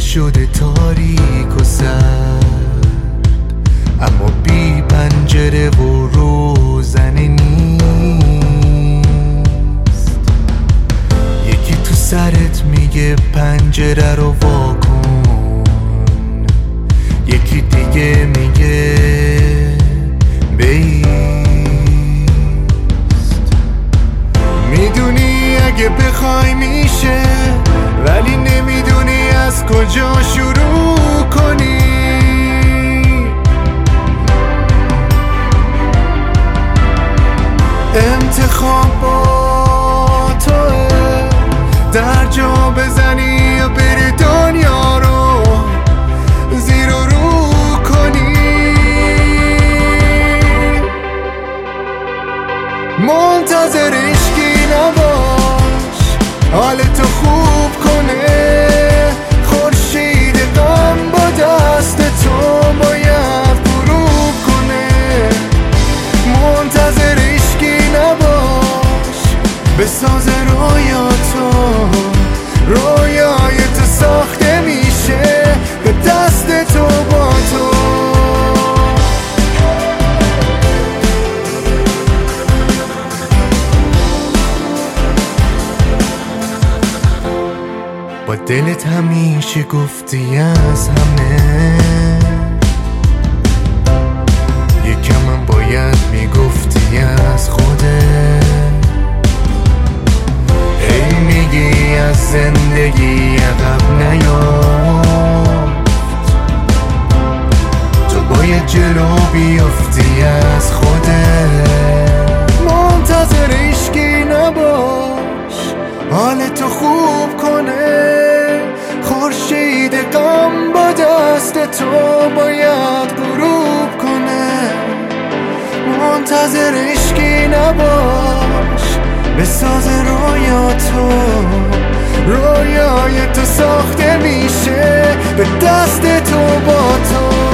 شده تاریک و سرد، اما بی پنجره و روزنه نیست. یکی تو سرت میگه پنجره رو واکن، یکی دیگه میگه بیست. میدونی اگه بخوای میشه، ولی نمیدونی از کجا شروع کنی. انتخاب با توه، در جا بزنی یا بری دنیا رو زیر و رو کنی. منتظر عشقی نباش حالتو خوب کنه، خورشید غم با دست تو باید غروب کنه. منتظر عشقی نباش بساز رویاتو، رویای تو ساخته میشه به دست تو با تو. با دلت همیشه گفتی از همه، یکم هم باید میگفتی از خودت. هی میگی از زندگی عقب نیافت، تو باید جلو بیافتی از خودت. منتظر عشقی نباش حالتو خوب کنه، خورشید غم با دست تو باید غروب کنه. منتظر عشقی نباش بساز رویاتو، رویای تو ساخته میشه به دست تو با تو.